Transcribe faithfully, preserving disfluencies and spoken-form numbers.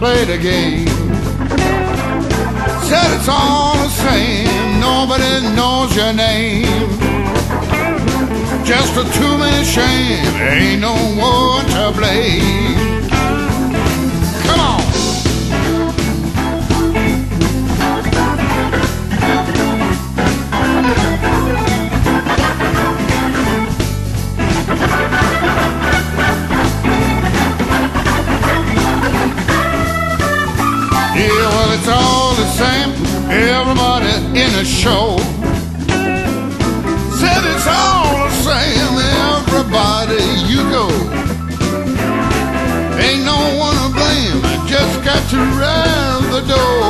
play the game. Said it's all the same, nobody knows your name. Just a two-minute shame, ain't no one to blame. Come on. Yeah, well, it's all the same, everybody in the show said it's all the same, everybody you go. Ain't no one to blame, I just got to round the door.